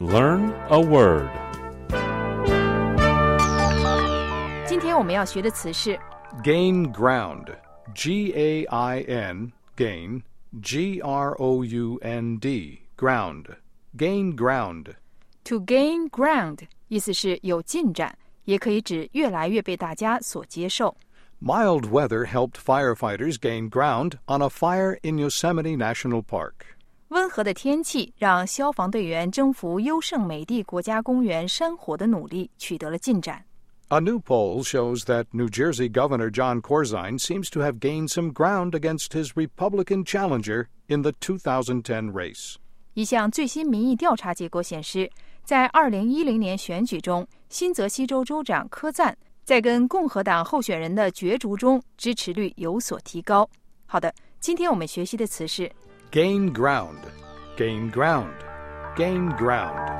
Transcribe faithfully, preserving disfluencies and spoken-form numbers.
Learn a word. 今天我们要学的词是 Gain ground. G A I N, gain, G R O U N D, ground. Gain ground. to gain ground， 意思是有进展，也可以指越来越被大家所接受。 Mild weather helped firefighters gain ground on a fire in Yosemite National Park. 温和的天气让消防队员征服优胜美地国家公园山火的努力取得了进展。 A new poll shows that New Jersey Governor Jon Corzine seems to have gained some ground against his Republican challenger in the two thousand ten race. 一项最新民意调查结果显示，在二零一零年选举中，新泽西州州长科赞在跟共和党候选人的角逐中支持率有所提高。好的，今天我们学习的词是 Gain ground. Gain ground. Gain ground.